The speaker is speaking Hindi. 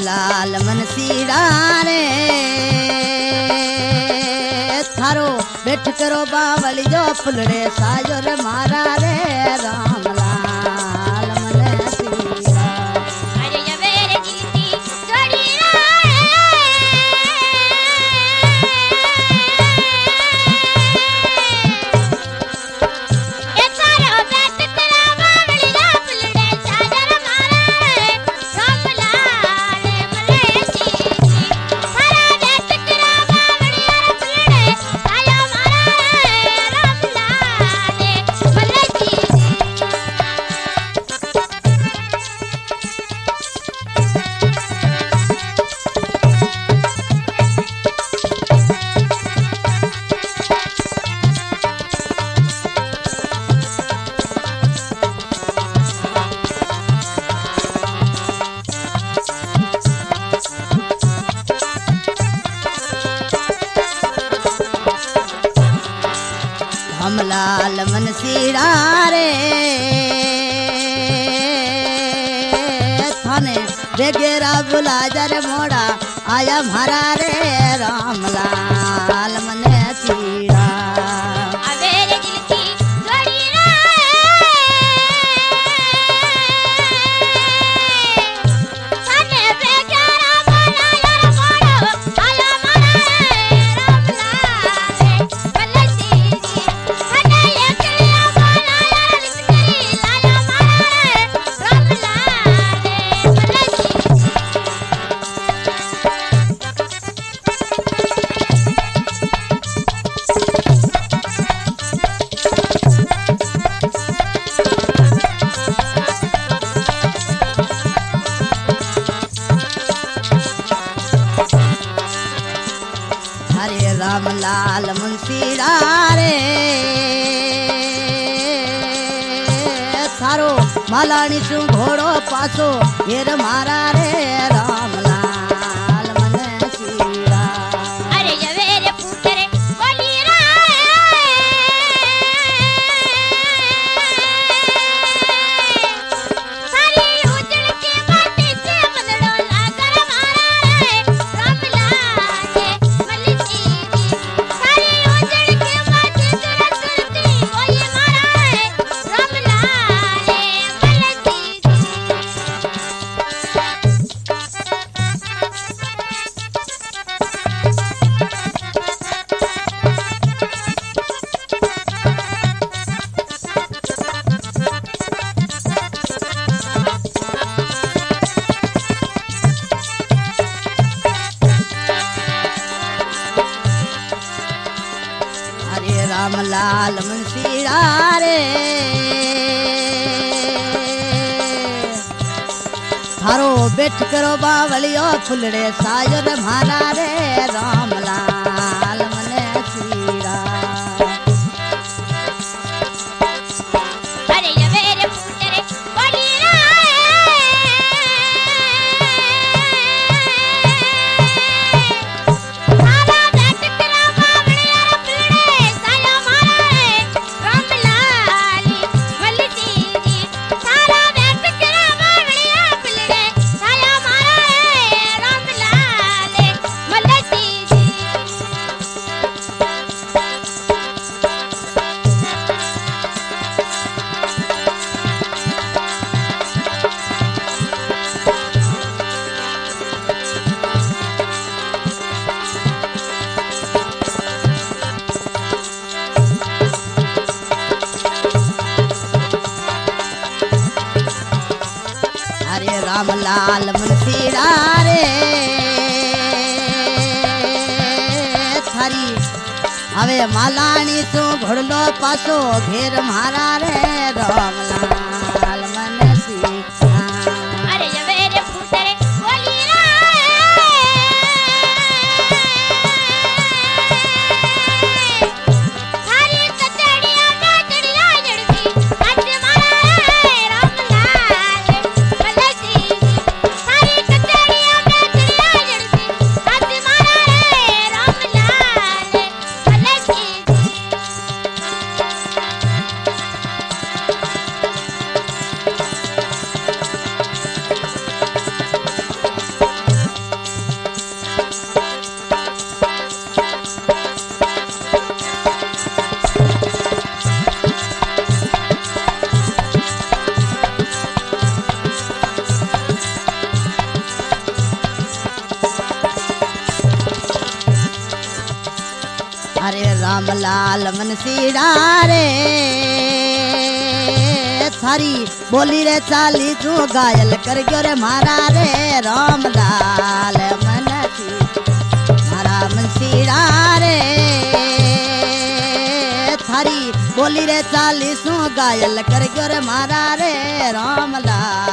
रामलाल मनसीरा रे थारो बैठ करो बावली जो फुलड़े साजो रे मारा रे रामलाल मनसीरा। अरे जवेरे जीती जोड़ी रामलाल मनसीरा रे थाने बेगेरा बुला जर मोड़ा आया मारा रे रामलाल मनसीरा। रामलाल मुंशीरा रे थारो मालानी सु घोड़ो पासो घेर मारा रे रामलाल मनसीरा। अरे जवेरे पुतरे बोलीरा सारी उजड़ के माटी से बदड़ो लागर मारा रे रामलाल मलसी। रामलाल मुंशीरा रे थारो बैठ करो बावलियो फुलड़े साजर मारा रे रामलाल मनसीरा। अरे जवेरे पुतरे बोलीरा रामलाल मुंशीरा रे थारी हवे मालानी तू घोड़लो पासो घेर मारा रे रामलाल मनसीरा। अरे जवेरे पुतरे बोलीरा सारी कचड़िया में चिड़िया जड़ती आज मारा रे रामलाल मलसी। सारी कचड़िया में चिड़िया जड़ती आज मारा रे रामलाल मलसी। अरे राम लाल मनसीड़ा रे थारी बोली रे चाली तू घायल कर गयो रे मारा रे राम लाल मारा मनसीड़ा रे थारी बोली रे चाली तू घायल कर गयो रे मारा रे राम लाल